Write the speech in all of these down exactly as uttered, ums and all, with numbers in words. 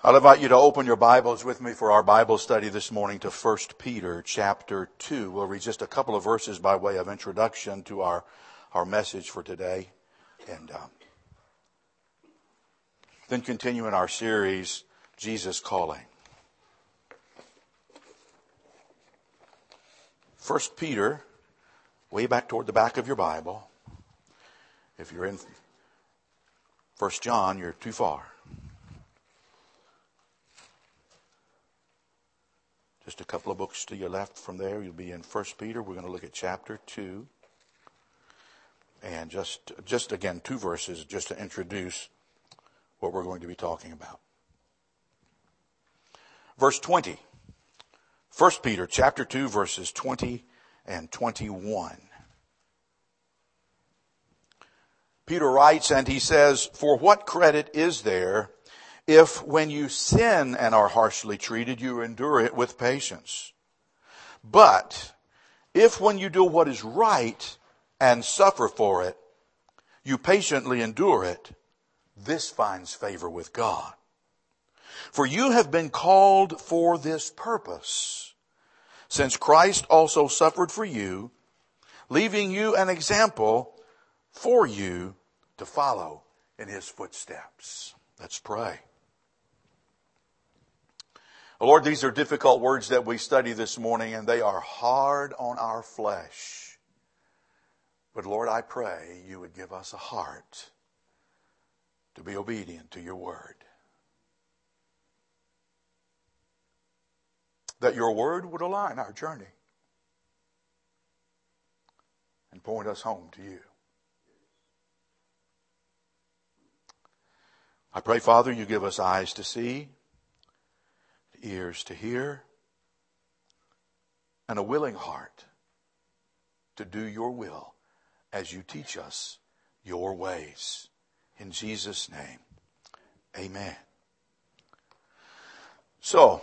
I'll invite you to open your Bibles with me for our Bible study this morning to First Peter chapter two. We'll read just a couple of verses by way of introduction to our, our message for today. And um, then continue in our series, Jesus Calling. First Peter, way back toward the back of your Bible. If you're in First John, you're too far. Just a couple of books to your left from there, you'll be in First Peter. We're going to look at chapter two. And just, just again, two verses just to introduce what we're going to be talking about. Verse twenty. First Peter chapter two, verses twenty and twenty-one. Peter writes and he says, "For what credit is there if when you sin and are harshly treated, you endure it with patience? But if when you do what is right and suffer for it, you patiently endure it, this finds favor with God. For you have been called for this purpose, since Christ also suffered for you, leaving you an example for you to follow in his footsteps." Let's pray. Lord, these are difficult words that we study this morning, and they are hard on our flesh. But Lord, I pray you would give us a heart to be obedient to your word. That your word would align our journey and point us home to you. I pray, Father, you give us eyes to see, ears to hear, and a willing heart to do your will as you teach us your ways. In Jesus' name, amen. So,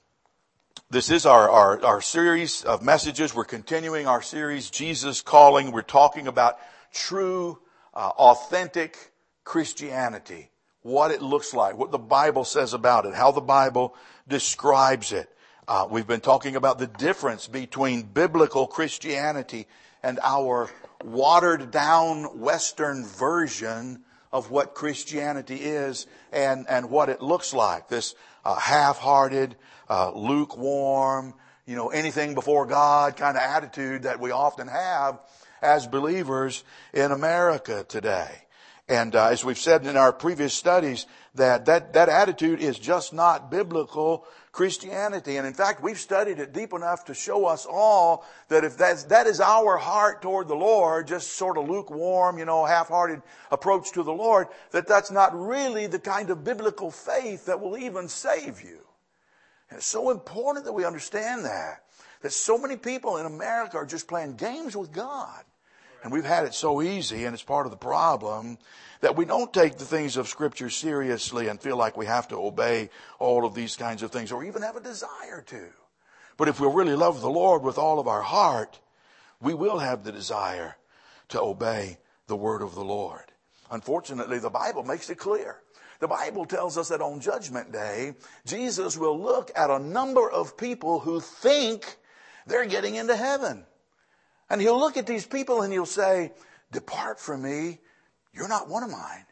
this is our, our, our series of messages. We're continuing our series, Jesus Calling. We're talking about true, uh, authentic Christianity. What it looks like, what the Bible says about it, how the Bible describes it. Uh, we've been talking about the difference between biblical Christianity and our watered down Western version of what Christianity is and, and what it looks like. This uh, half-hearted, uh, lukewarm, you know, anything before God kind of attitude that we often have as believers in America today. And uh, as we've said in our previous studies, that, that that attitude is just not biblical Christianity. And in fact, we've studied it deep enough to show us all that if that's, that is our heart toward the Lord, just sort of lukewarm, you know, half-hearted approach to the Lord, that that's not really the kind of biblical faith that will even save you. And it's so important that we understand that. That so many people in America are just playing games with God. And we've had it so easy, and it's part of the problem, that we don't take the things of Scripture seriously and feel like we have to obey all of these kinds of things or even have a desire to. But if we really love the Lord with all of our heart, we will have the desire to obey the word of the Lord. Unfortunately, the Bible makes it clear. The Bible tells us that on Judgment Day, Jesus will look at a number of people who think they're getting into heaven. And he'll look at these people and he'll say, "Depart from me, you're not one of mine."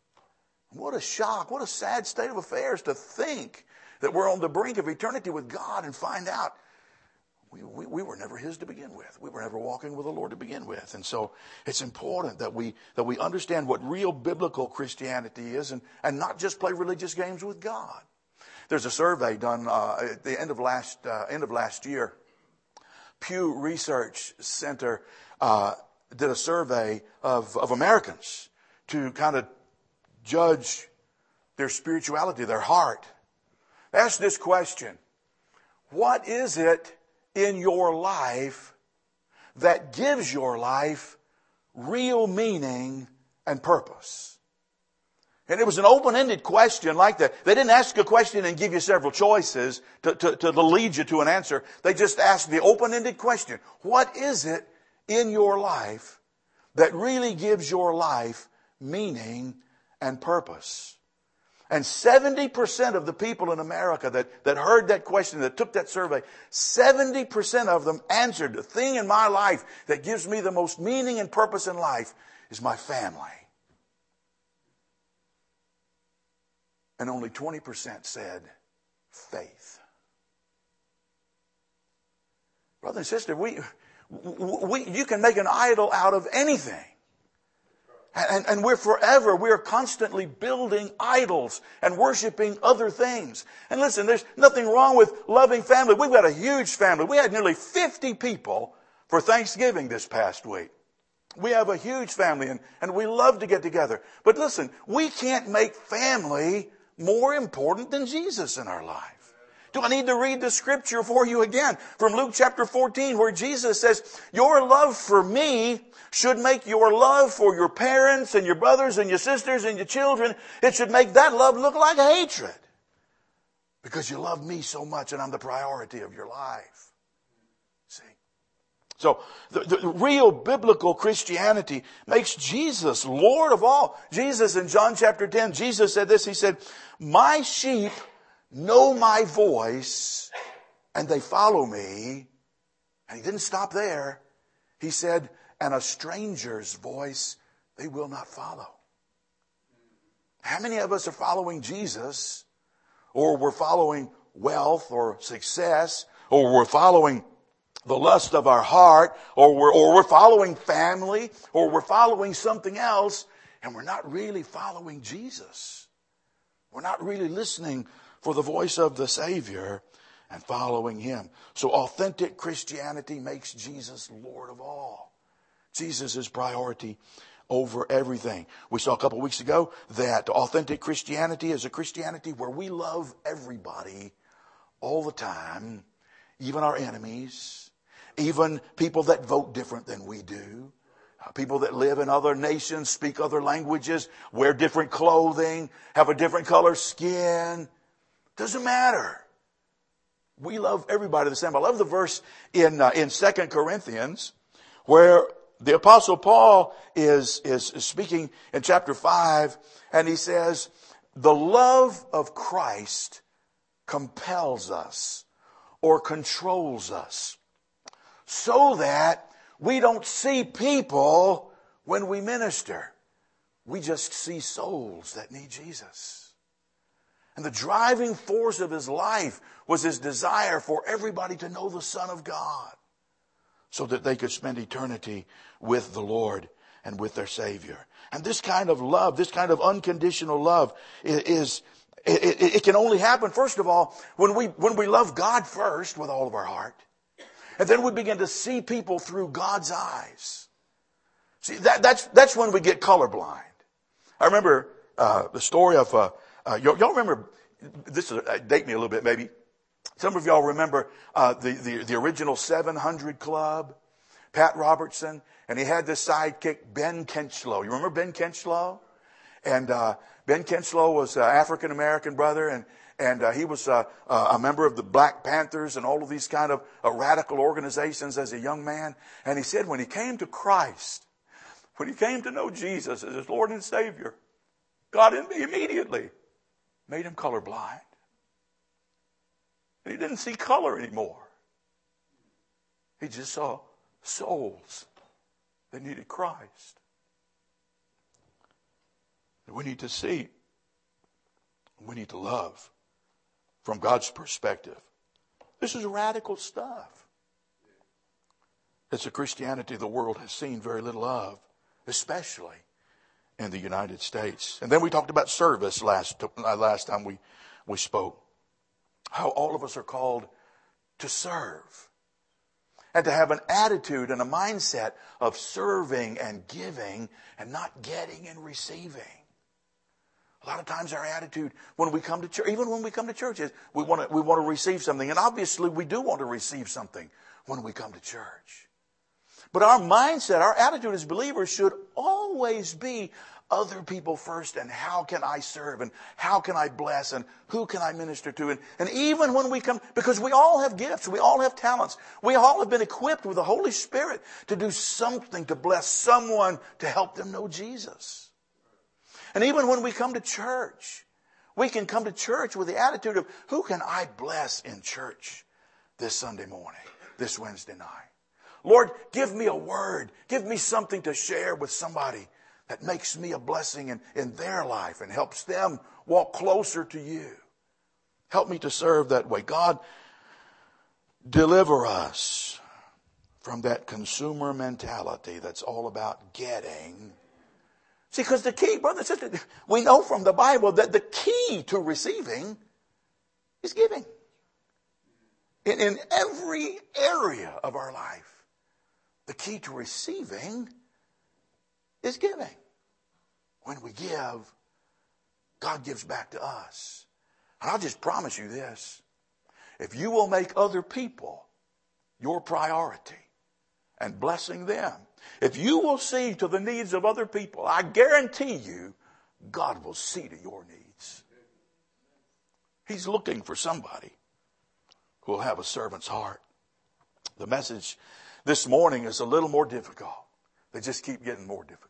What a shock, what a sad state of affairs to think that we're on the brink of eternity with God and find out we, we, we were never his to begin with. We were never walking with the Lord to begin with. And so it's important that we that we understand what real biblical Christianity is and, and not just play religious games with God. There's a survey done uh, at the end of last uh, end of last year. Pew Research Center uh, did a survey of, of Americans to kind of judge their spirituality, their heart. Ask this question: what is it in your life that gives your life real meaning and purpose? And it was an open-ended question like that. They didn't ask a question and give you several choices to, to, to lead you to an answer. They just asked the open-ended question. What is it in your life that really gives your life meaning and purpose? And seventy percent of the people in America that, that heard that question, that took that survey, seventy percent of them answered, the thing in my life that gives me the most meaning and purpose in life is my family. And only twenty percent said faith. Brother and sister, we, we, you can make an idol out of anything. And, and we're forever, we're constantly building idols and worshiping other things. And listen, there's nothing wrong with loving family. We've got a huge family. We had nearly fifty people for Thanksgiving this past week. We have a huge family and, and we love to get together. But listen, we can't make family more important than Jesus in our life. Do I need to read the scripture for you again? From Luke chapter fourteen, where Jesus says, your love for me should make your love for your parents and your brothers and your sisters and your children, it should make that love look like hatred. Because you love me so much and I'm the priority of your life. See? So the, the real biblical Christianity makes Jesus Lord of all. Jesus in John chapter ten, Jesus said this, he said, my sheep know my voice and they follow me. And he didn't stop there. He said, and a stranger's voice they will not follow. How many of us are following Jesus, or we're following wealth or success, or we're following the lust of our heart, or we're, or we're following family, or we're following something else, and we're not really following Jesus? We're not really listening for the voice of the Savior and following Him. So authentic Christianity makes Jesus Lord of all. Jesus is priority over everything. We saw a couple of weeks ago that authentic Christianity is a Christianity where we love everybody all the time, even our enemies, even people that vote different than we do, people that live in other nations, speak other languages, wear different clothing, have a different color skin. Doesn't matter. We love everybody the same. I love the verse in uh, in Second Corinthians where the Apostle Paul is, is is speaking in chapter five, and he says, the love of Christ compels us or controls us so that we don't see people when we minister. We just see souls that need Jesus. And the driving force of his life was his desire for everybody to know the Son of God so that they could spend eternity with the Lord and with their Savior. And this kind of love, this kind of unconditional love is, it, it, it can only happen, first of all, when we, when we love God first with all of our heart. And then we begin to see people through God's eyes. See, that, that's, that's when we get colorblind. I remember uh, the story of, uh, uh, y'all, y'all remember, this is, uh, date me a little bit maybe. Some of y'all remember uh, the, the, the original seven hundred Club, Pat Robertson, and he had this sidekick, Ben Kenchlow. You remember Ben Kenchlow? And uh, Ben Kenchlow was an African-American brother, and and uh, he was uh, uh, a member of the Black Panthers and all of these kind of uh, radical organizations as a young man. And he said when he came to Christ, when he came to know Jesus as his Lord and Savior, God immediately made him colorblind. And he didn't see color anymore. He just saw souls that needed Christ. And we need to see. We need to love from God's perspective. This is radical stuff. It's a Christianity the world has seen very little of, especially in the United States. And then we talked about service last, uh, last time we, we spoke. How all of us are called to serve. And to have an attitude and a mindset of serving and giving and not getting and receiving. A lot of times our attitude when we come to church, even when we come to church, is we want to, we want to receive something. And obviously we do want to receive something when we come to church. But our mindset, our attitude as believers should always be other people first, and how can I serve, and how can I bless, and who can I minister to. And, and even when we come, because we all have gifts, we all have talents, we all have been equipped with the Holy Spirit to do something to bless someone, to help them know Jesus. And even when we come to church, We can come to church with the attitude of, who can I bless in church this Sunday morning, this Wednesday night? Lord, give me a word. Give me something to share with somebody that makes me a blessing in, in their life and helps them walk closer to you. Help me to serve that way. God, deliver us from that consumer mentality that's all about getting. See, because the key, brother and sister, we know from the Bible that the key to receiving is giving. In, in every area of our life, the key to receiving is giving. When we give, God gives back to us. And I'll just promise you this. If you will make other people your priority and blessing them, if you will see to the needs of other people, I guarantee you, God will see to your needs. He's looking for somebody who will have a servant's heart. The message this morning is a little more difficult. They just keep getting more difficult.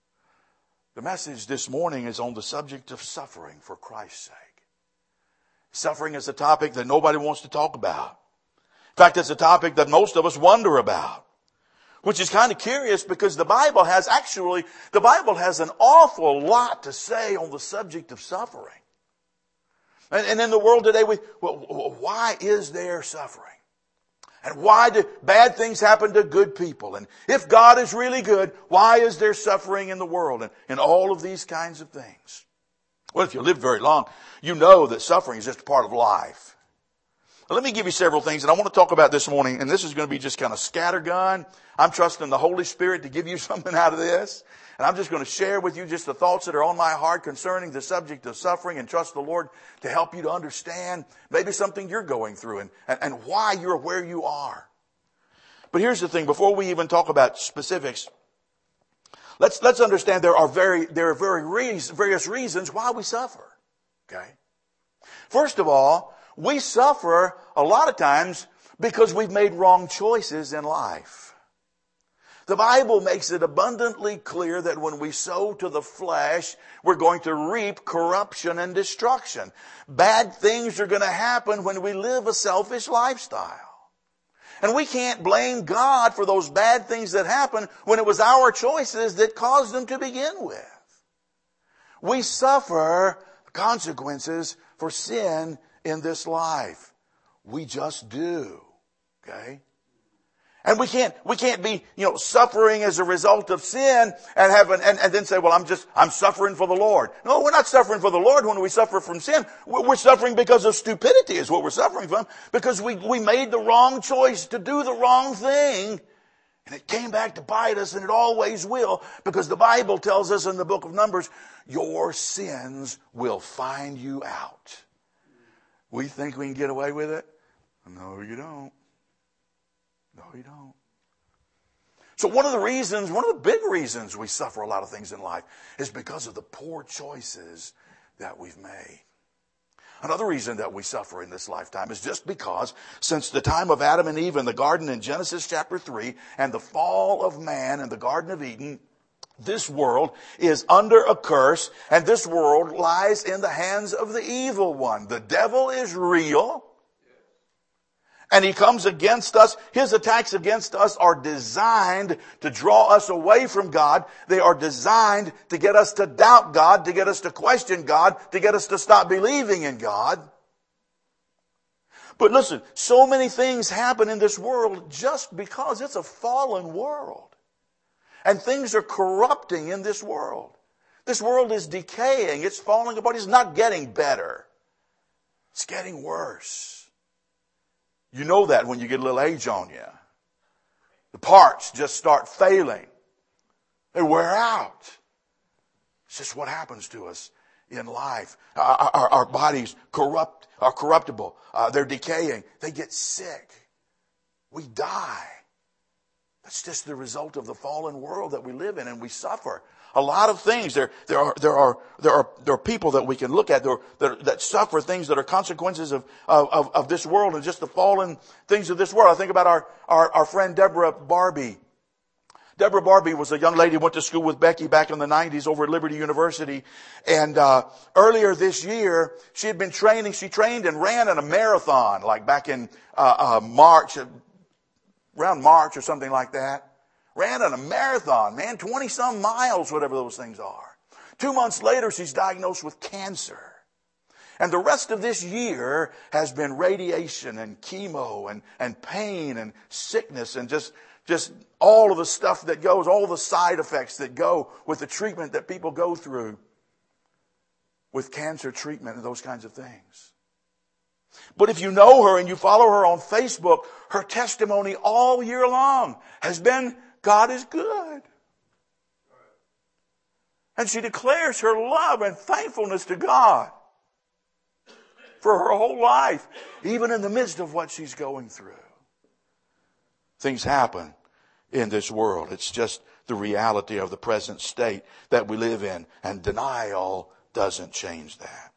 The message this morning is on the subject of suffering for Christ's sake. Suffering is a topic that nobody wants to talk about. In fact, it's a topic that most of us wonder about, which is kind of curious because the Bible has actually, the Bible has an awful lot to say on the subject of suffering. And, and in the world today, we, well, why is there suffering? And why do bad things happen to good people? And if God is really good, why is there suffering in the world? And, and all of these kinds of things. Well, if you live very long, you know that suffering is just a part of life. Now, let me give you several things that I want to talk about this morning. And this is going to be just kind of scattergun. I'm trusting the Holy Spirit to give you something out of this. And I'm just going to share with you just the thoughts that are on my heart concerning the subject of suffering, and trust the Lord to help you to understand maybe something you're going through and, and, and why you're where you are. But here's the thing. Before we even talk about specifics, let's, let's understand there are very, there are very reas- various reasons why we suffer. Okay. First of all, we suffer a lot of times because we've made wrong choices in life. The Bible makes it abundantly clear that when we sow to the flesh, we're going to reap corruption and destruction. Bad things are going to happen when we live a selfish lifestyle. And we can't blame God for those bad things that happen when it was our choices that caused them to begin with. We suffer consequences for sin in this life. We just do. Okay? And we can't, we can't be, you know, suffering as a result of sin and have an, and, and then say, well, I'm just, I'm suffering for the Lord. No, we're not suffering for the Lord when we suffer from sin. We're, we're suffering because of stupidity is what we're suffering from. Because we, we made the wrong choice to do the wrong thing. And it came back to bite us, and it always will. Because the Bible tells us in the book of Numbers, your sins will find you out. We think we can get away with it? No, you don't. No, you don't. So one of the reasons, one of the big reasons we suffer a lot of things in life is because of the poor choices that we've made. Another reason that we suffer in this lifetime is just because since the time of Adam and Eve in the garden in Genesis chapter three and the fall of man in the Garden of Eden, this world is under a curse, and this world lies in the hands of the evil one. The devil is real. And he comes against us. His attacks against us are designed to draw us away from God. They are designed to get us to doubt God, to get us to question God, to get us to stop believing in God. But listen, so many things happen in this world just because it's a fallen world. And things are corrupting in this world. This world is decaying. It's falling apart. It's not getting better. It's getting worse. You know that when you get a little age on you. The parts just start failing. They wear out. It's just what happens to us in life. Our, our, our bodies corrupt, are corruptible. Uh, they're decaying. They get sick. We die. That's just the result of the fallen world that we live in, and we suffer. A lot of things. There, there are, there are, there are, there are people that we can look at there, that, that suffer things that are consequences of, of, of this world and just the fallen things of this world. I think about our, our, our friend Deborah Barbie. Deborah Barbie was a young lady who went to school with Becky back in the nineties over at Liberty University. And uh, earlier this year, she had been training. She trained and ran in a marathon, like back in uh, uh, March, around March or something like that. Ran in a marathon, man, twenty-some miles, whatever those things are. Two months later, she's diagnosed with cancer. And the rest of this year has been radiation and chemo and, and pain and sickness and just, just all of the stuff that goes, all the side effects that go with the treatment that people go through with cancer treatment and those kinds of things. But if you know her and you follow her on Facebook, her testimony all year long has been, God is good. And she declares her love and thankfulness to God for her whole life, even in the midst of what she's going through. Things happen in this world. It's just the reality of the present state that we live in, and denial doesn't change that.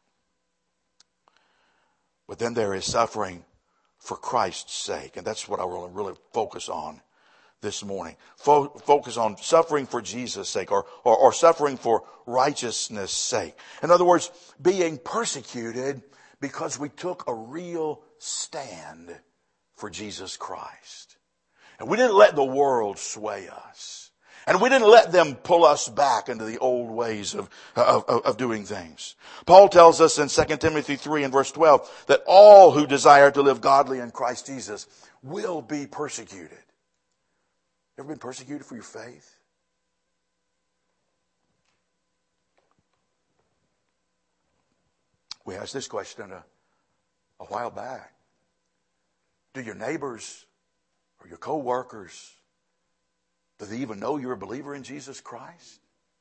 But then there is suffering for Christ's sake, and that's what I want to really focus on this morning. Fo- focus on suffering for Jesus' sake, or, or, or suffering for righteousness' sake. In other words, being persecuted because we took a real stand for Jesus Christ. And we didn't let the world sway us. And we didn't let them pull us back into the old ways of, of, of doing things. Paul tells us in Second Timothy three and verse twelve that all who desire to live godly in Christ Jesus will be persecuted. Ever been persecuted for your faith? We asked this question a, a while back. Do your neighbors or your co-workers, do they even know you're a believer in Jesus Christ?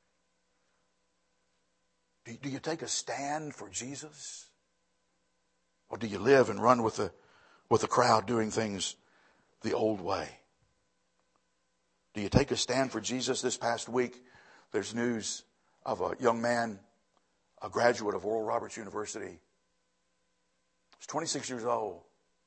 Do you, do you take a stand for Jesus? Or do you live and run with the, with the crowd doing things the old way? Do you take a stand for Jesus? This past week, there's news of a young man, a graduate of Oral Roberts University. He's twenty-six years old.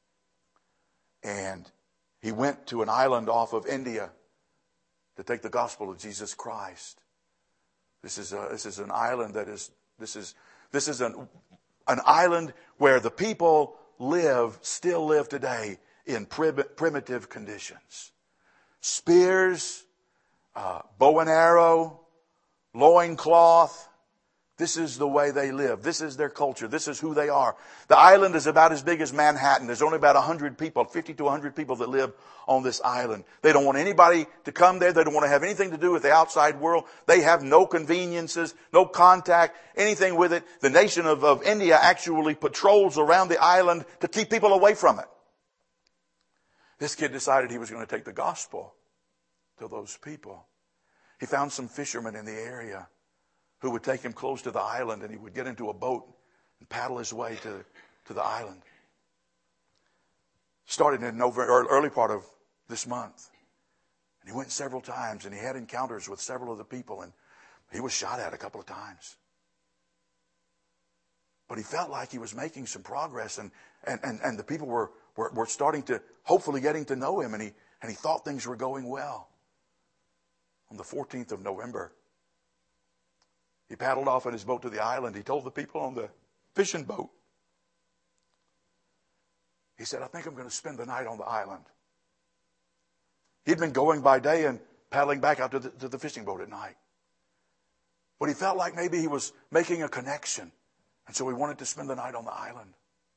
And he went to an island off of India to take the gospel of Jesus Christ. This is a, this is an island that is, this is, this is an, an island where the people live, still live today in prim, primitive conditions. Spears, uh, bow and arrow, loincloth. This is the way they live. This is their culture. This is who they are. The island is about as big as Manhattan. There's only about one hundred people, fifty to one hundred people that live on this island. They don't want anybody to come there. They don't want to have anything to do with the outside world. They have no conveniences, no contact, anything with it. The nation of, of India actually patrols around the island to keep people away from it. This kid decided he was going to take the gospel to those people. He found some fishermen in the area who would take him close to the island, and he would get into a boat and paddle his way to, to the island. Started in November, early part of this month. And he went several times, and he had encounters with several of the people, and he was shot at a couple of times. But he felt like he was making some progress, and, and, and, and the people were, were, were starting to, hopefully getting to know him, and he, and he thought things were going well. On the fourteenth of November, he paddled off in his boat to the island. He told the people on the fishing boat, he said, I think I'm going to spend the night on the island. He'd been going by day and paddling back out to the, to the fishing boat at night. But he felt like maybe he was making a connection. And so he wanted to spend the night on the island.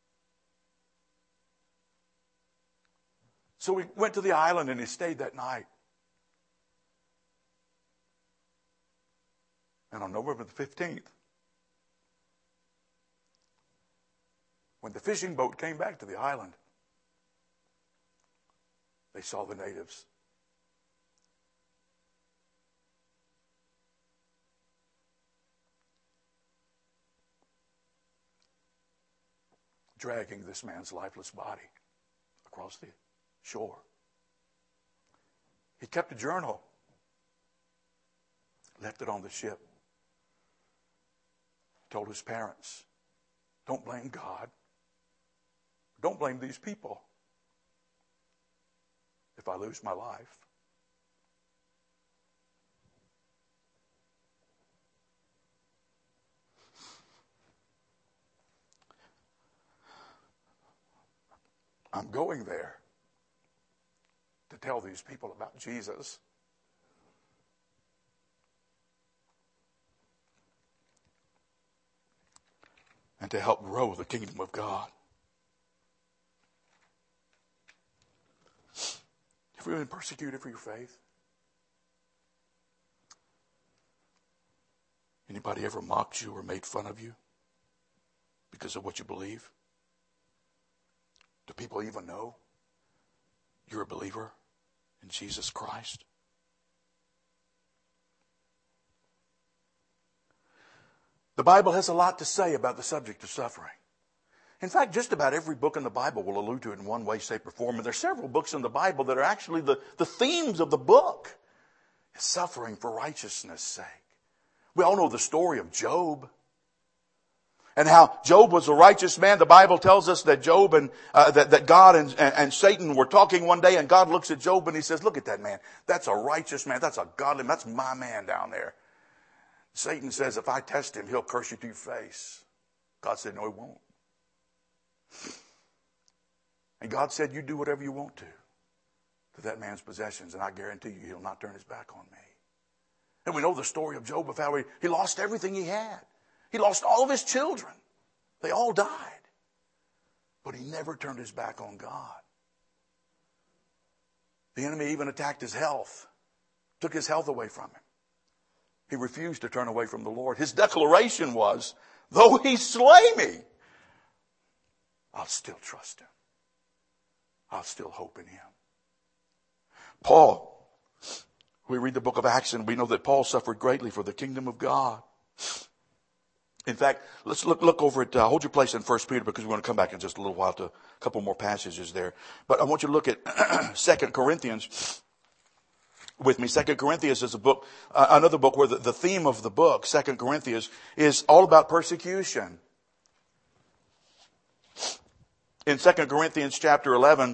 So we went to the island and he stayed that night. And on November the fifteenth, when the fishing boat came back to the island, they saw the natives. Dragging this man's lifeless body across the shore. He kept a journal, left it on the ship. Told his parents, don't blame God. Don't blame these people if I lose my life. I'm going there to tell these people about Jesus. And to help grow the kingdom of God. Have you been persecuted for your faith? Anybody ever mocked you or made fun of you because of what you believe? Do people even know you're a believer in Jesus Christ? The Bible has a lot to say about the subject of suffering. In fact, just about every book in the Bible will allude to it in one way, shape, or form. And there are several books in the Bible that are actually the, the themes of the book. Is suffering for righteousness' sake. We all know the story of Job. And how Job was a righteous man. The Bible tells us that Job and uh, that, that God and, and, and Satan were talking one day, and God looks at Job and he says, look at that man. That's a righteous man. That's a godly man. That's my man down there. Satan says, if I test him, he'll curse you to your face. God said, no, he won't. And God said, you do whatever you want to to that man's possessions, and I guarantee you he'll not turn his back on me. And we know the story of Job, of how he, he lost everything he had. He lost all of his children. They all died. But he never turned his back on God. The enemy even attacked his health, took his health away from him. He refused to turn away from the Lord. His declaration was, though he slay me, I'll still trust him. I'll still hope in him. Paul, we read the book of Acts and we know that Paul suffered greatly for the kingdom of God. In fact, let's look, look over at, uh, hold your place in First Peter, because we're going to come back in just a little while to a couple more passages there. But I want you to look at Second Corinthians with me. Second Corinthians is a book, uh, another book where the, the theme of the book, Second Corinthians, is all about persecution. In Second Corinthians chapter eleven,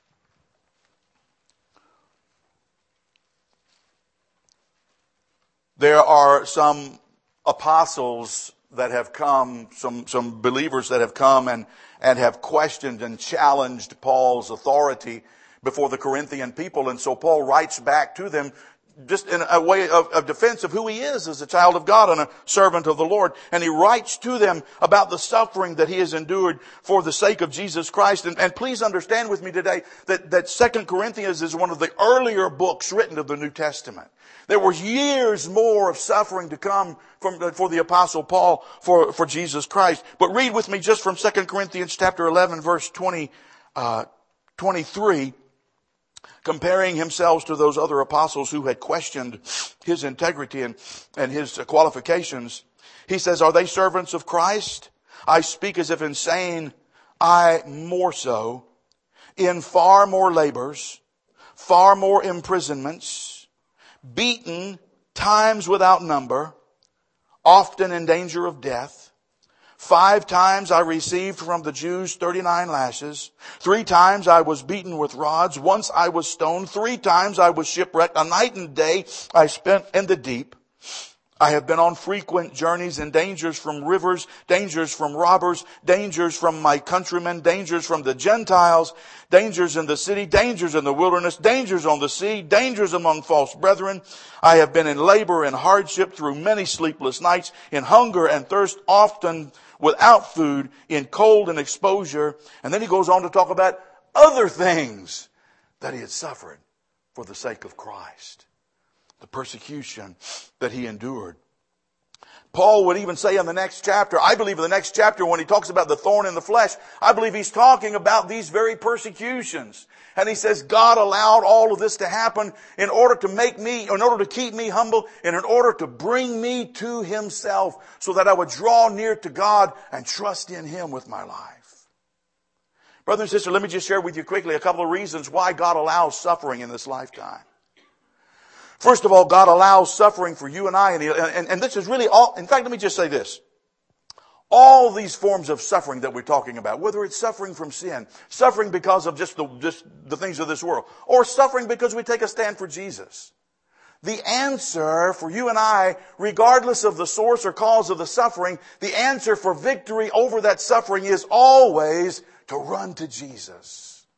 there are some apostles that have come, some, some believers that have come and, and have questioned and challenged Paul's authority before the Corinthian people. And so Paul writes back to them just in a way of, of defense of who he is as a child of God and a servant of the Lord. And he writes to them about the suffering that he has endured for the sake of Jesus Christ. And, and please understand with me today that, that Second Corinthians is one of the earlier books written of the New Testament. There were years more of suffering to come from, for the Apostle Paul for, for Jesus Christ. But read with me just from Second Corinthians chapter eleven, verse twenty, uh, twenty-three. Comparing himself to those other apostles who had questioned his integrity and, and his qualifications. He says, are they servants of Christ? I speak as if insane. I more so. In far more labors, far more imprisonments, beaten times without number, often in danger of death. Five times I received from the Jews thirty-nine lashes. Three times I was beaten with rods. Once I was stoned. Three times I was shipwrecked. A night and day I spent in the deep. I have been on frequent journeys and dangers from rivers, dangers from robbers, dangers from my countrymen, dangers from the Gentiles, dangers in the city, dangers in the wilderness, dangers on the sea, dangers among false brethren. I have been in labor and hardship through many sleepless nights, in hunger and thirst, often without food, in cold and exposure. And then he goes on to talk about other things that he had suffered for the sake of Christ. The persecution that he endured. Paul would even say in the next chapter, I believe in the next chapter when he talks about the thorn in the flesh, I believe he's talking about these very persecutions. And he says God allowed all of this to happen in order to make me, in order to keep me humble, and in order to bring me to himself so that I would draw near to God and trust in him with my life. Brother and sister, let me just share with you quickly a couple of reasons why God allows suffering in this lifetime. First of all, God allows suffering for you and I, and, and, and this is really all, in fact, let me just say this. All these forms of suffering that we're talking about, whether it's suffering from sin, suffering because of just the, just the things of this world, or suffering because we take a stand for Jesus. The answer for you and I, regardless of the source or cause of the suffering, the answer for victory over that suffering is always to run to Jesus.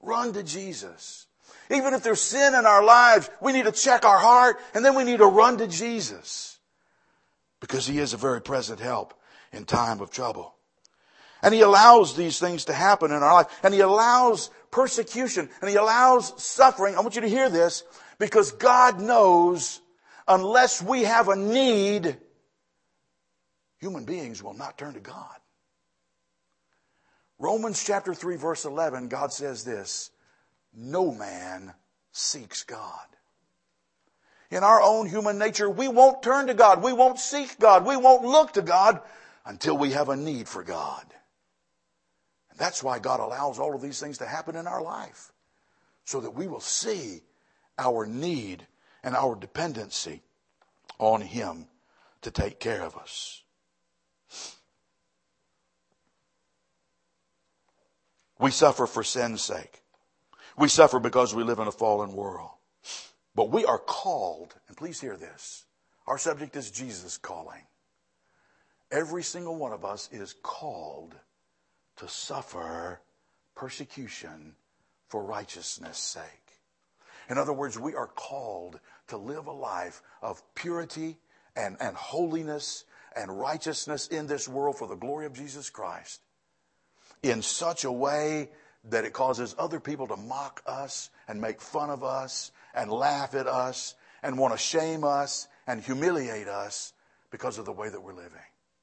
Run to Jesus. Even if there's sin in our lives, we need to check our heart, and then we need to run to Jesus. Because He is a very present help in time of trouble. And He allows these things to happen in our life. And He allows persecution. And He allows suffering. I want you to hear this. Because God knows unless we have a need, human beings will not turn to God. Romans chapter three verse eleven, God says this, no man seeks God. In our own human nature, we won't turn to God. We won't seek God. We won't look to God until we have a need for God. And that's why God allows all of these things to happen in our life. So that we will see our need and our dependency on Him to take care of us. We suffer for sin's sake. We suffer because we live in a fallen world. But we are called, and please hear this, our subject is Jesus calling. Every single one of us is called to suffer persecution for righteousness' sake. In other words, we are called to live a life of purity and, and holiness and righteousness in this world for the glory of Jesus Christ, in such a way that it causes other people to mock us and make fun of us and laugh at us and want to shame us and humiliate us because of the way that we're living.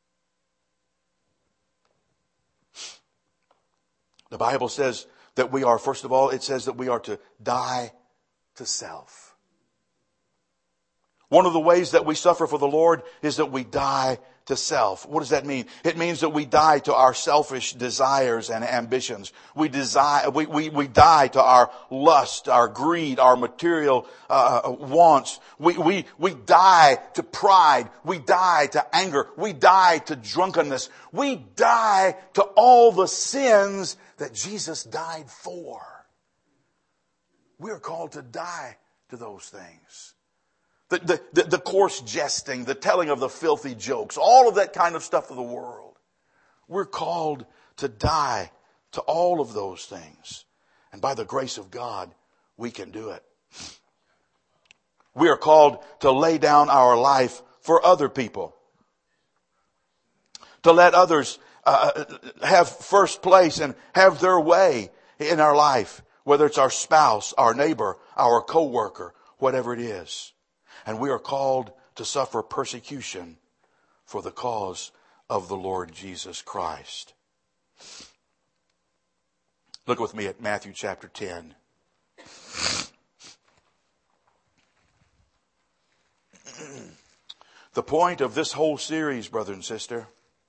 The Bible says that we are, first of all, it says that we are to die to self. One of the ways that we suffer for the Lord is that we die to self. What does that mean? It means that we die to our selfish desires and ambitions. We desire, we, we, we die to our lust, our greed, our material uh, wants. We, we, we die to pride. We die to anger. We die to drunkenness. We die to all the sins that Jesus died for. We are called to die to those things. The, the, the, the coarse jesting, the telling of the filthy jokes, all of that kind of stuff of the world. We're called to die to all of those things. And by the grace of God, we can do it. We are called to lay down our life for other people. To let others uh, have first place and have their way in our life. Whether it's our spouse, our neighbor, our coworker, whatever it is. And we are called to suffer persecution for the cause of the Lord Jesus Christ. Look with me at Matthew chapter ten. The point of this whole series, brother and sister,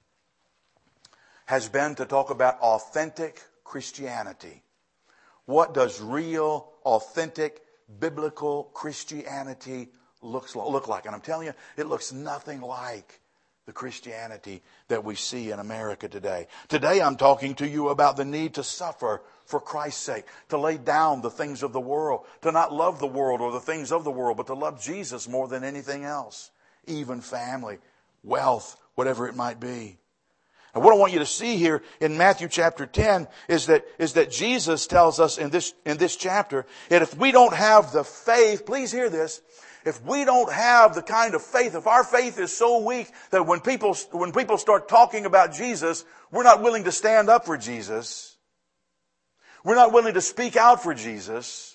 has been to talk about authentic Christianity. What does real, authentic, biblical Christianity looks look like? And I'm telling you, it looks nothing like the Christianity that we see in America today. Today I'm talking to you about the need to suffer for Christ's sake, to lay down the things of the world, to not love the world or the things of the world, but to love Jesus more than anything else, even family, wealth, whatever it might be. And what I want you to see here in Matthew chapter ten is that, is that Jesus tells us in this, in this chapter that if we don't have the faith, please hear this, if we don't have the kind of faith, if our faith is so weak that when people, when people start talking about Jesus, we're not willing to stand up for Jesus. We're not willing to speak out for Jesus.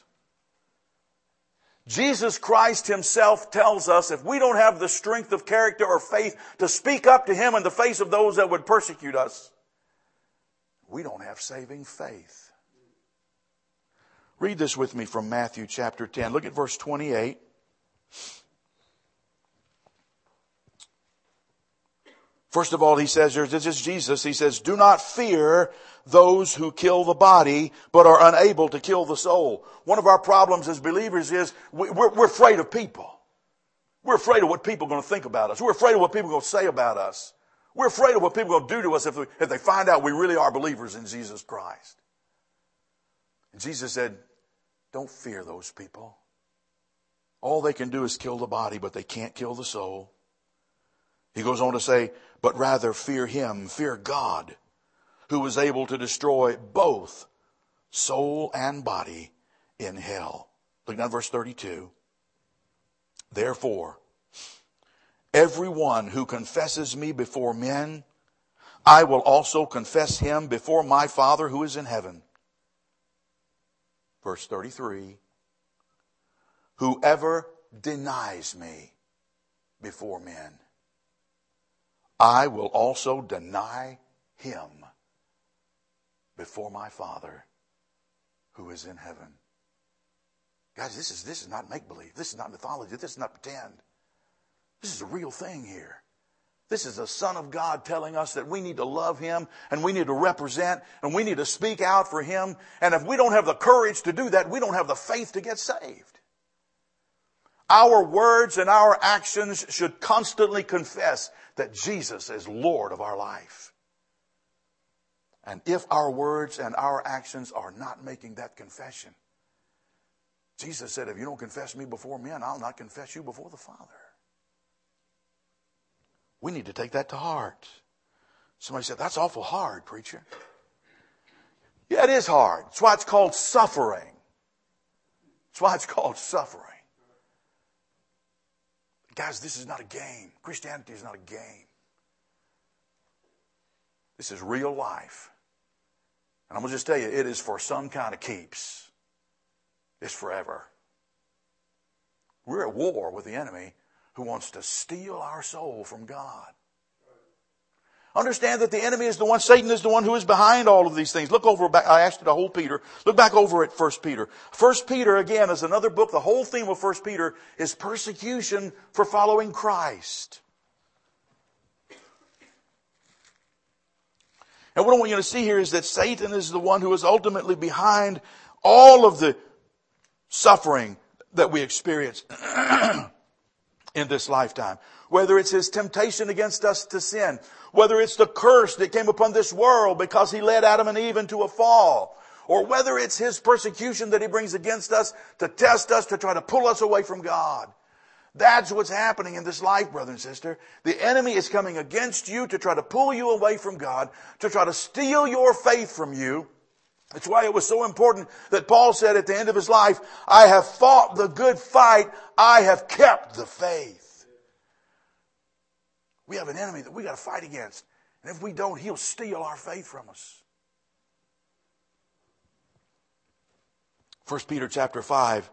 Jesus Christ Himself tells us if we don't have the strength of character or faith to speak up to Him in the face of those that would persecute us, we don't have saving faith. Read this with me from Matthew chapter ten. Look at verse twenty-eight. First of all, he says, this is Jesus, he says, do not fear those who kill the body, but are unable to kill the soul. One of our problems as believers is we're, we're afraid of people. We're afraid of what people are going to think about us. We're afraid of what people are going to say about us. We're afraid of what people are going to do to us if, we, if they find out we really are believers in Jesus Christ. And Jesus said, don't fear those people. All they can do is kill the body, but they can't kill the soul. He goes on to say, but rather fear Him, fear God, who is able to destroy both soul and body in hell. Look down at verse thirty-two. Therefore, everyone who confesses me before men, I will also confess him before my Father who is in heaven. Verse thirty-three. Whoever denies me before men, I will also deny him before my Father who is in heaven. Guys, this is, this is not make-believe. This is not mythology. This is not pretend. This is a real thing here. This is the Son of God telling us that we need to love Him and we need to represent and we need to speak out for Him. And if we don't have the courage to do that, we don't have the faith to get saved. Our words and our actions should constantly confess that Jesus is Lord of our life. And if our words and our actions are not making that confession, Jesus said, if you don't confess me before men, I'll not confess you before the Father. We need to take that to heart. Somebody said, that's awful hard, preacher. Yeah, it is hard. That's why it's called suffering. That's why it's called suffering. Guys, this is not a game. Christianity is not a game. This is real life. And I'm going to just tell you, it is for some kind of keeps. It's forever. We're at war with the enemy who wants to steal our soul from God. Understand that the enemy is the one, Satan is the one who is behind all of these things. Look over, back, I asked you to hold Peter. Look back over at First Peter. First Peter, again, is another book. The whole theme of First Peter is persecution for following Christ. And what I want you to see here is that Satan is the one who is ultimately behind all of the suffering that we experience in this lifetime. Whether it's his temptation against us to sin, whether it's the curse that came upon this world because he led Adam and Eve into a fall, or whether it's his persecution that he brings against us to test us, to try to pull us away from God. That's what's happening in this life, brother and sister. The enemy is coming against you to try to pull you away from God, to try to steal your faith from you. That's why it was so important that Paul said at the end of his life, I have fought the good fight, I have kept the faith. We have an enemy that we got to fight against. And if we don't, he'll steal our faith from us. First Peter chapter five.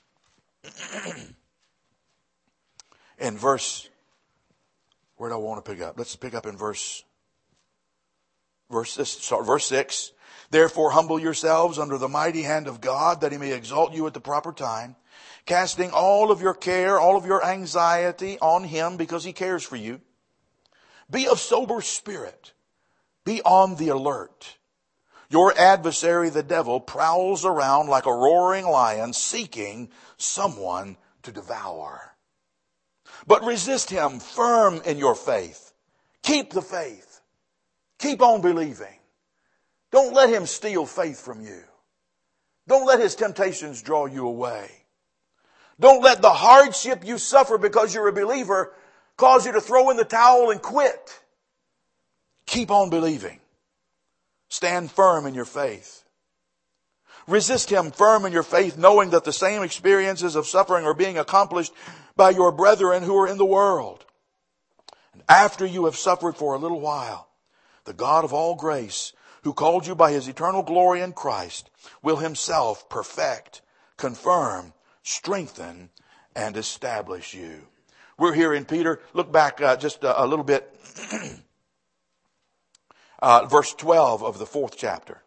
In verse, where do I want to pick up? Let's pick up in verse, verse, sorry, verse six. Therefore humble yourselves under the mighty hand of God, that He may exalt you at the proper time, casting all of your care, all of your anxiety on Him, because He cares for you. Be of sober spirit. Be on the alert. Your adversary, the devil, prowls around like a roaring lion, seeking someone to devour. But resist him firm in your faith. Keep the faith. Keep on believing. Don't let him steal faith from you. Don't let his temptations draw you away. Don't let the hardship you suffer because you're a believer cause you to throw in the towel and quit. Keep on believing. Stand firm in your faith. Resist him firm in your faith, knowing that the same experiences of suffering are being accomplished by your brethren who are in the world. And after you have suffered for a little while, the God of all grace, who called you by His eternal glory in Christ, will Himself perfect, confirm, strengthen, and establish you. We're here in Peter. Look back uh, just a, a little bit. uh, verse twelve of the fourth chapter.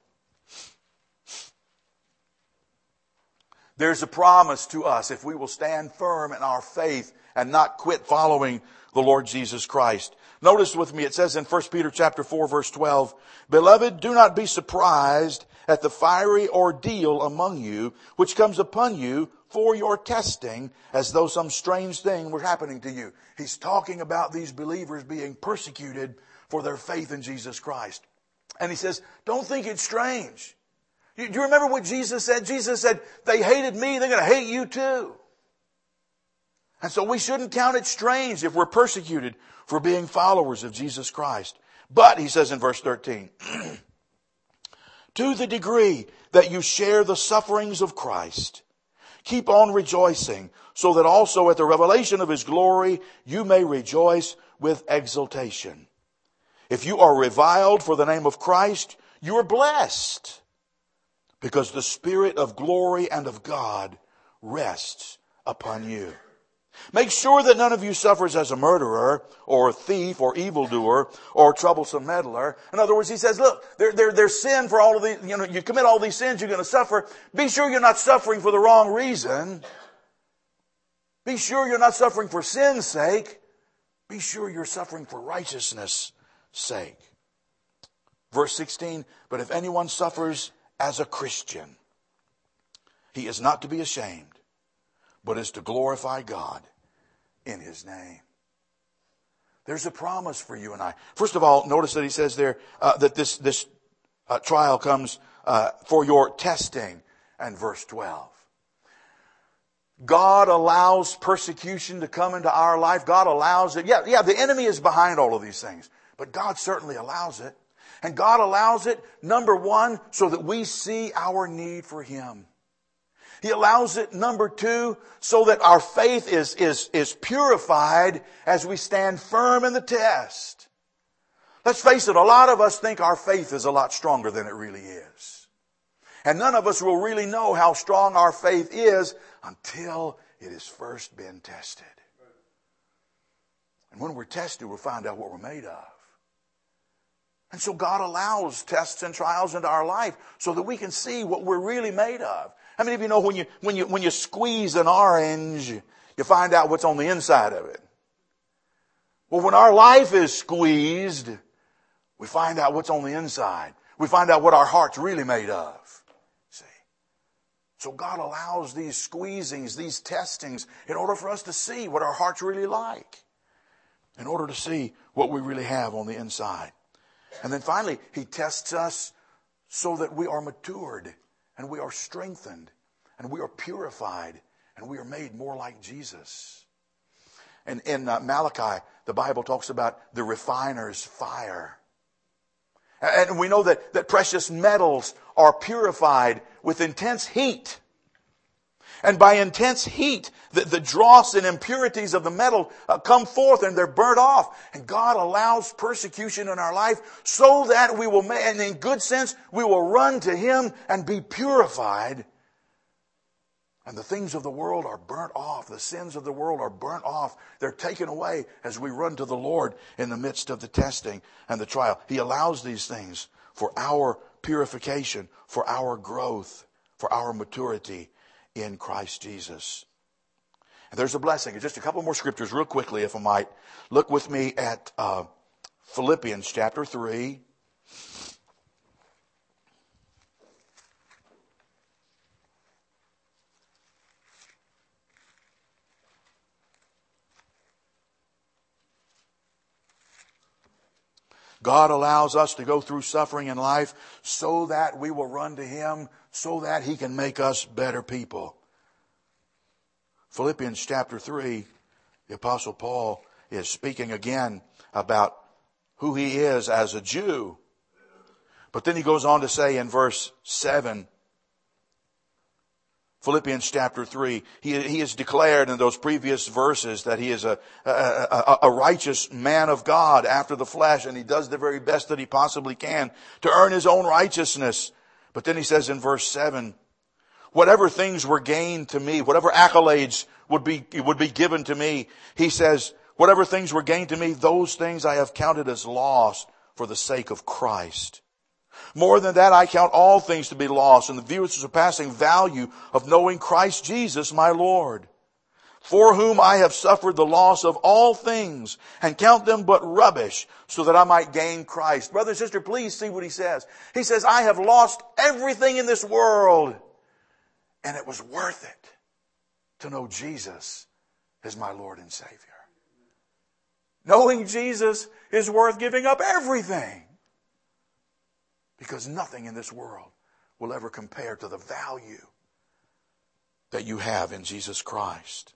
There's a promise to us if we will stand firm in our faith and not quit following the Lord Jesus Christ. Notice with me, it says in First Peter chapter four, verse twelve, Beloved, do not be surprised at the fiery ordeal among you, which comes upon you for your testing, as though some strange thing were happening to you. He's talking about these believers being persecuted for their faith in Jesus Christ. And he says, don't think it's strange. Do you remember what Jesus said? Jesus said, they hated me, they're going to hate you too. And so we shouldn't count it strange if we're persecuted for being followers of Jesus Christ. But, he says in verse thirteen, To the degree that you share the sufferings of Christ, keep on rejoicing, so that also at the revelation of His glory you may rejoice with exultation. If you are reviled for the name of Christ, you are blessed, because the Spirit of glory and of God rests upon you. Make sure that none of you suffers as a murderer or a thief or evildoer or troublesome meddler. In other words, he says, look, there, there, there's sin for all of these, you know, you commit all these sins, you're going to suffer. Be sure you're not suffering for the wrong reason. Be sure you're not suffering for sin's sake. Be sure you're suffering for righteousness' sake. Verse sixteen, but if anyone suffers as a Christian, he is not to be ashamed, but is to glorify God in His name. There's a promise for you and I. First of all, notice that he says there uh, that this, this uh, trial comes uh, for your testing. And verse twelve. God allows persecution to come into our life. God allows it. Yeah, yeah, the enemy is behind all of these things. But God certainly allows it. And God allows it, number one, so that we see our need for Him. He allows it, number two, so that our faith is, is, is purified as we stand firm in the test. Let's face it, a lot of us think our faith is a lot stronger than it really is. And none of us will really know how strong our faith is until it has first been tested. And when we're tested, we'll find out what we're made of. And so God allows tests and trials into our life so that we can see what we're really made of. How many of you know when you, when you, when you squeeze an orange, you find out what's on the inside of it? Well, when our life is squeezed, we find out what's on the inside. We find out what our heart's really made of. See? So God allows these squeezings, these testings, in order for us to see what our heart's really like. In order to see what we really have on the inside. And then finally, He tests us so that we are matured and we are strengthened and we are purified and we are made more like Jesus. And in uh, Malachi, the Bible talks about the refiner's fire. And we know that, that precious metals are purified with intense heat. And by intense heat, the, the dross and impurities of the metal uh, come forth and they're burnt off. And God allows persecution in our life so that we will, and in good sense, we will run to Him and be purified. And the things of the world are burnt off. The sins of the world are burnt off. They're taken away as we run to the Lord in the midst of the testing and the trial. He allows these things for our purification, for our growth, for our maturity in Christ Jesus. And there's a blessing. Just a couple more scriptures real quickly, if I might. Look with me at uh, Philippians chapter three. God allows us to go through suffering in life so that we will run to Him, so that He can make us better people. Philippians chapter three, the Apostle Paul is speaking again about who he is as a Jew. But then he goes on to say in verse seven, Philippians chapter three, he, he has declared in those previous verses that he is a, a, a, a righteous man of God after the flesh, and he does the very best that he possibly can to earn his own righteousness. But then he says in verse seven, whatever things were gained to me, whatever accolades would be, would be given to me, he says, whatever things were gained to me, those things I have counted as loss for the sake of Christ. More than that, I count all things to be lost in the view of the surpassing value of knowing Christ Jesus my Lord, for whom I have suffered the loss of all things and count them but rubbish so that I might gain Christ. Brother and sister, please see what he says. He says, I have lost everything in this world, and it was worth it to know Jesus as my Lord and Savior. Knowing Jesus is worth giving up everything. Because nothing in this world will ever compare to the value that you have in Jesus Christ.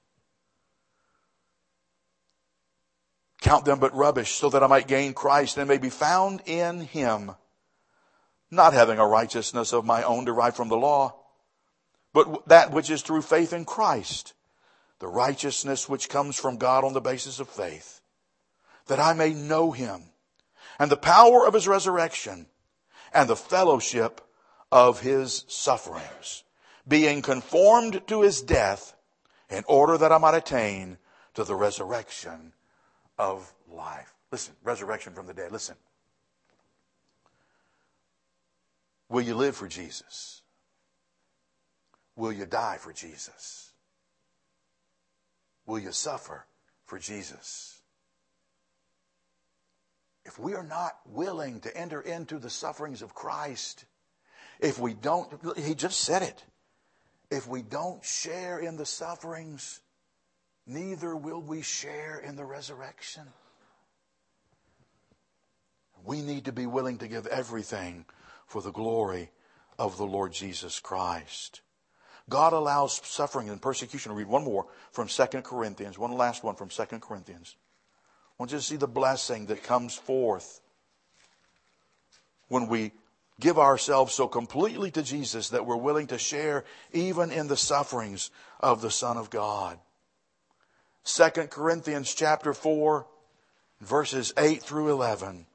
Count them but rubbish so that I might gain Christ and may be found in Him, not having a righteousness of my own derived from the law, but that which is through faith in Christ, the righteousness which comes from God on the basis of faith, that I may know him and the power of his resurrection and the fellowship of his sufferings, being conformed to his death, in order that I might attain to the resurrection of life. Listen, resurrection from the dead. Listen. Will you live for Jesus? Will you die for Jesus? Will you suffer for Jesus? If we are not willing to enter into the sufferings of Christ, if we don't, he just said it, if we don't share in the sufferings, neither will we share in the resurrection. We need to be willing to give everything for the glory of the Lord Jesus Christ. God allows suffering and persecution. I'll read one more from Second Corinthians, one last one from Second Corinthians. I want you to see the blessing that comes forth when we give ourselves so completely to Jesus that we're willing to share even in the sufferings of the Son of God. Second Corinthians chapter four, verses eight through eleven.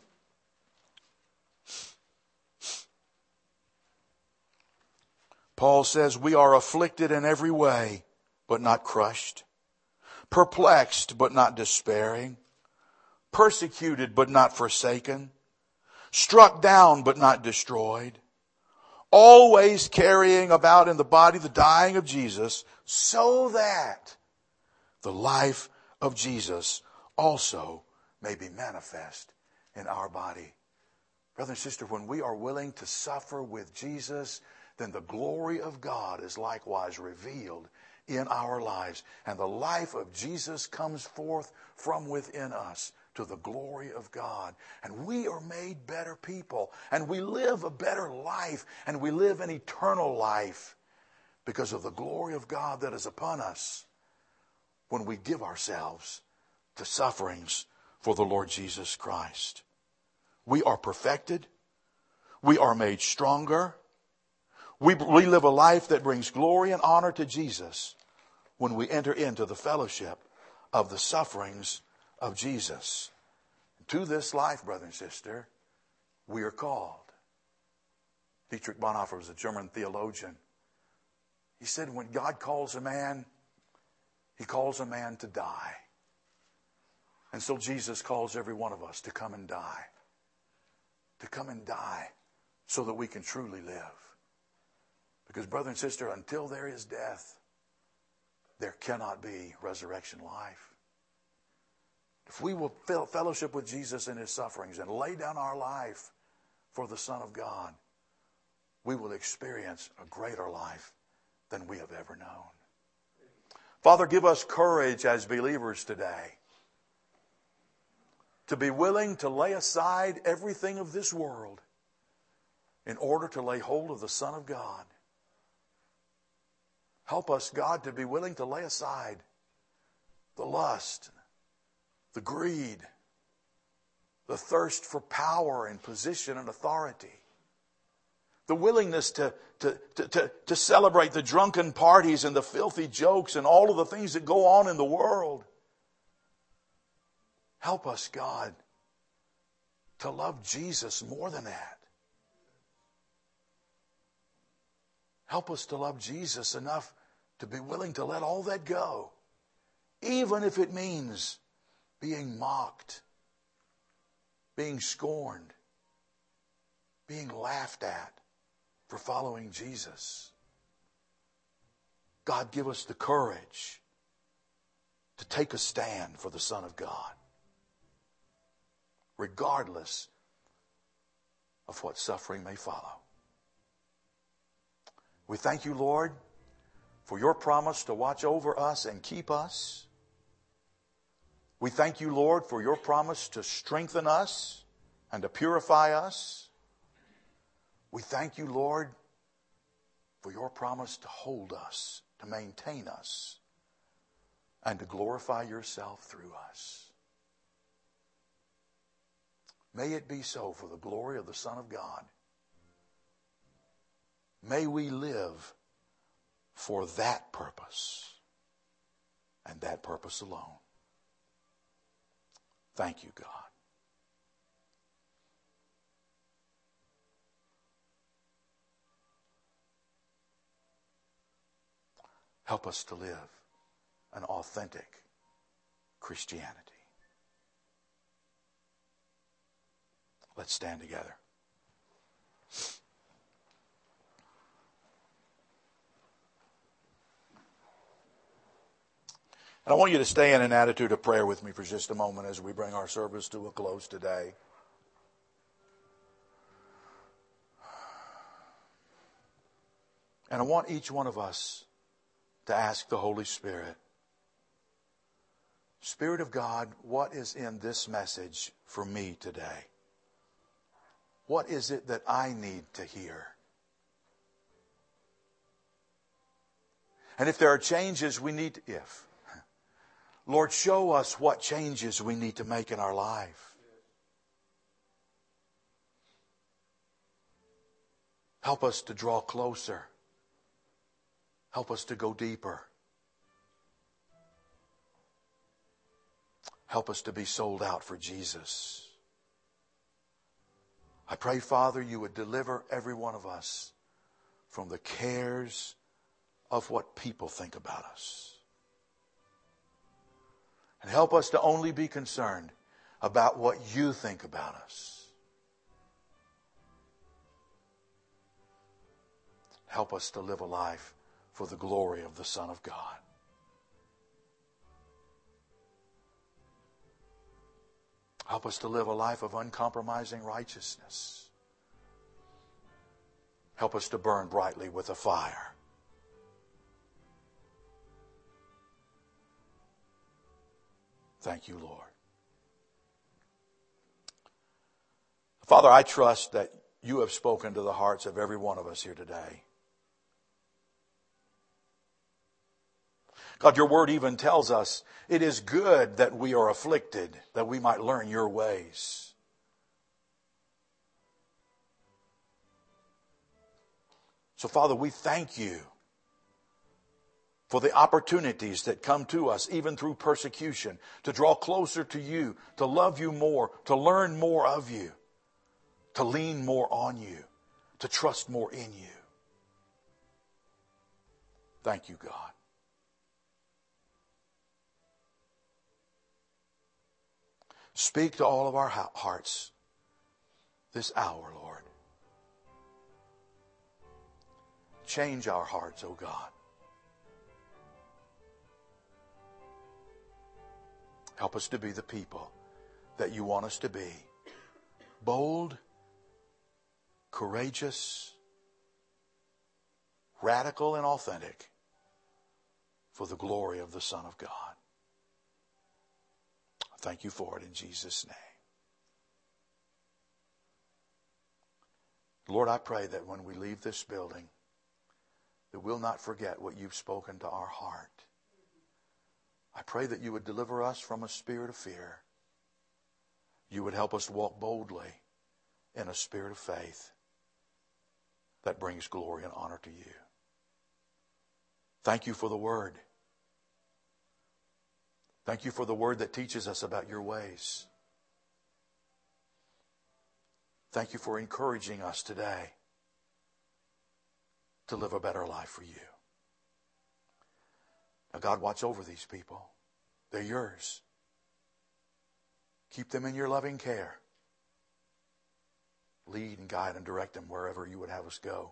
Paul says, we are afflicted in every way, but not crushed, perplexed, but not despairing, persecuted, but not forsaken, struck down, but not destroyed, always carrying about in the body the dying of Jesus, so that the life of Jesus also may be manifest in our body. Brother and sister, when we are willing to suffer with Jesus, then the glory of God is likewise revealed in our lives. And the life of Jesus comes forth from within us to the glory of God. And we are made better people. And we live a better life. And we live an eternal life because of the glory of God that is upon us when we give ourselves to sufferings for the Lord Jesus Christ. We are perfected. We are made stronger. We, we live a life that brings glory and honor to Jesus when we enter into the fellowship of the sufferings of Jesus. To this life, brother and sister, we are called. Dietrich Bonhoeffer was a German theologian. He said when God calls a man, he calls a man to die. And so Jesus calls every one of us to come and die. To come and die so that we can truly live. Because, brother and sister, until there is death, there cannot be resurrection life. If we will fellowship with Jesus in his sufferings and lay down our life for the Son of God, we will experience a greater life than we have ever known. Father, give us courage as believers today to be willing to lay aside everything of this world in order to lay hold of the Son of God. Help us, God, to be willing to lay aside the lust, the greed, the thirst for power and position and authority, the willingness to, to, to, to, to celebrate the drunken parties and the filthy jokes and all of the things that go on in the world. Help us, God, to love Jesus more than that. Help us to love Jesus enough to be willing to let all that go, even if it means being mocked, being scorned, being laughed at for following Jesus. God, give us the courage to take a stand for the Son of God, regardless of what suffering may follow. We thank you, Lord, for your promise to watch over us and keep us. We thank you, Lord, for your promise to strengthen us and to purify us. We thank you, Lord, for your promise to hold us, to maintain us, and to glorify yourself through us. May it be so for the glory of the Son of God May we live for that purpose and that purpose alone. Thank you, God. Help us to live an authentic Christianity. Let's stand together. And I want you to stay in an attitude of prayer with me for just a moment as we bring our service to a close today. And I want each one of us to ask the Holy Spirit, Spirit of God, what is in this message for me today? What is it that I need to hear? And if there are changes we need to, if, Lord, show us what changes we need to make in our life. Help us to draw closer. Help us to go deeper. Help us to be sold out for Jesus. I pray, Father, you would deliver every one of us from the cares of what people think about us. And help us to only be concerned about what you think about us. Help us to live a life for the glory of the Son of God. Help us to live a life of uncompromising righteousness. Help us to burn brightly with a fire. Thank you, Lord. Father, I trust that you have spoken to the hearts of every one of us here today. God, your word even tells us it is good that we are afflicted, that we might learn your ways. So, Father, we thank you for the opportunities that come to us, even through persecution, to draw closer to you, to love you more, to learn more of you, to lean more on you, to trust more in you. Thank you, God. Speak to all of our hearts this hour, Lord. Change our hearts, O God. Help us to be the people that you want us to be. Bold, courageous, radical, and authentic for the glory of the Son of God. Thank you for it in Jesus' name. Lord, I pray that when we leave this building, that we'll not forget what you've spoken to our heart. I pray that you would deliver us from a spirit of fear. You would help us walk boldly in a spirit of faith that brings glory and honor to you. Thank you for the word. Thank you for the word that teaches us about your ways. Thank you for encouraging us today to live a better life for you. Now, God, watch over these people. They're yours. Keep them in your loving care. Lead and guide and direct them wherever you would have us go.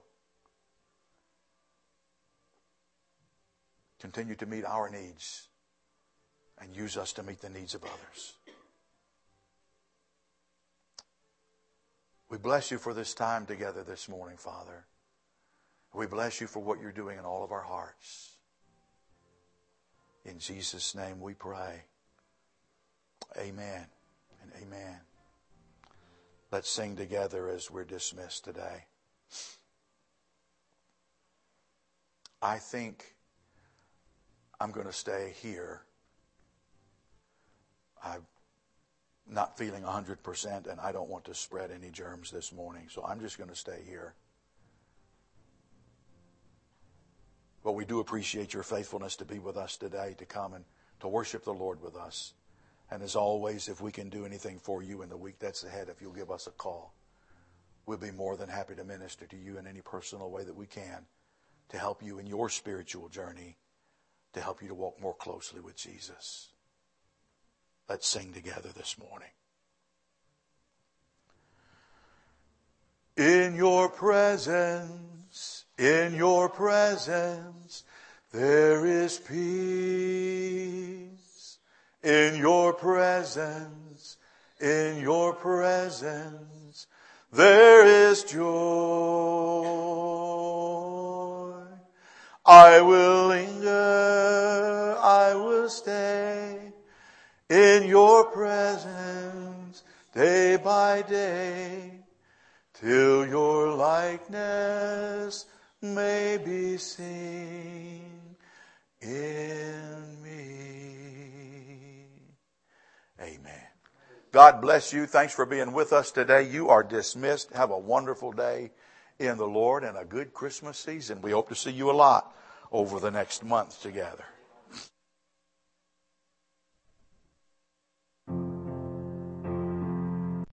Continue to meet our needs and use us to meet the needs of others. We bless you for this time together this morning, Father. We bless you for what you're doing in all of our hearts. In Jesus' name we pray. Amen and amen. Let's sing together as we're dismissed today. I think I'm going to stay here. I'm not feeling one hundred percent, and I don't want to spread any germs this morning, so I'm just going to stay here. But we do appreciate your faithfulness to be with us today, to come and to worship the Lord with us. And as always, if we can do anything for you in the week that's ahead, if you'll give us a call, we'll be more than happy to minister to you in any personal way that we can to help you in your spiritual journey, to help you to walk more closely with Jesus. Let's sing together this morning. In your presence, in your presence, there is peace. In your presence, in your presence, there is joy. I will linger, I will stay in your presence day by day, till your likeness may be seen in me. Amen. God bless you. Thanks for being with us today. You are dismissed. Have a wonderful day in the Lord and a good Christmas season. We hope to see you a lot over the next month together.